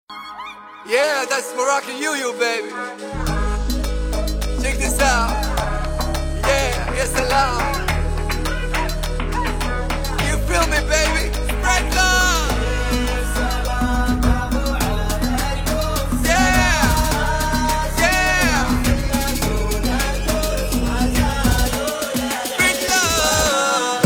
Yeah, that's Moroccan you, baby. Check this out. Yeah, yes, allow. You feel me, baby? Spread love. Yeah, yeah. Spread love.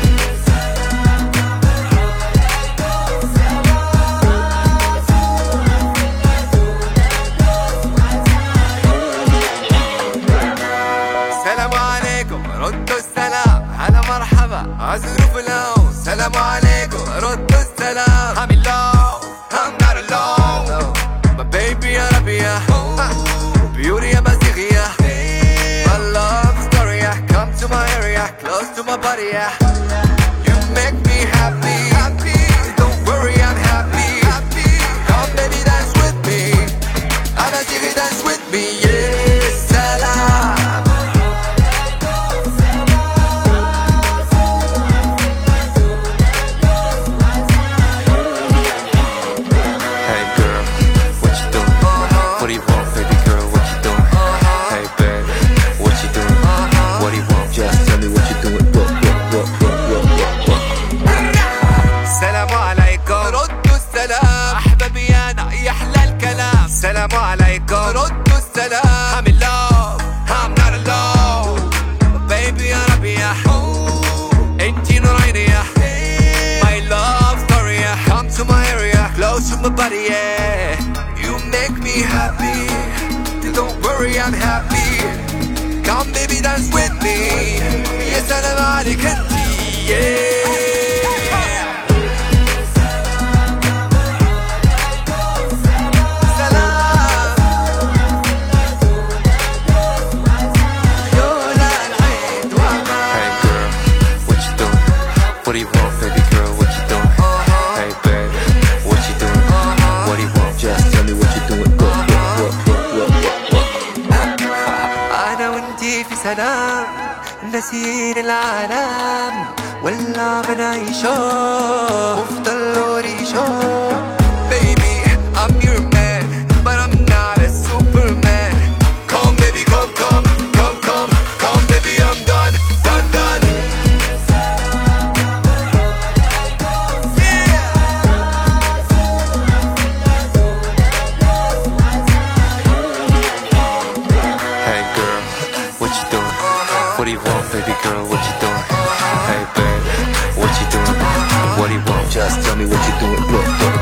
السلام عليكم ردوا السلام هلا مرحبا عزروا الهون السلام عليكم ردوا السلام I'm in love I'm not alone My baby يا ربيع Beauty يا مزيغية My love story Come to my area Close to my body You make me happy Don't worry I'm happy Come baby dance with me أنا تيجي dance with me Yeah سلام Hey girl, what you doing? What do you want, baby girl? What you doing? Hey baby, what you doing? What do you want? Just tell me what you doing. السلام عليكم ردوا السلام أحبابي أنا يحلى الكلام السلام عليكم ردوا السلام I'm in love I'm not alone Baby يا ربيع انتي نور عيني My love story Come to my area Close to my body You make me happy Don't worry I'm happy Come baby dance with me يا سلام عليك انتي Hey girl, what you doing? What do you want, baby girl? What you doing? Hey baby, what you doing? What do you want? Just tell me what you doing. أنا وانتي في سلام نسير العالم ولا بنعيشه وفضل وريشه Baby, I'm your man But I'm not a superman Come baby, come Come baby, I'm done Hey girl, what you doing? What do you want, baby girl? What you doing? Hey baby, what you doing? What do you want? Just tell me what you doing.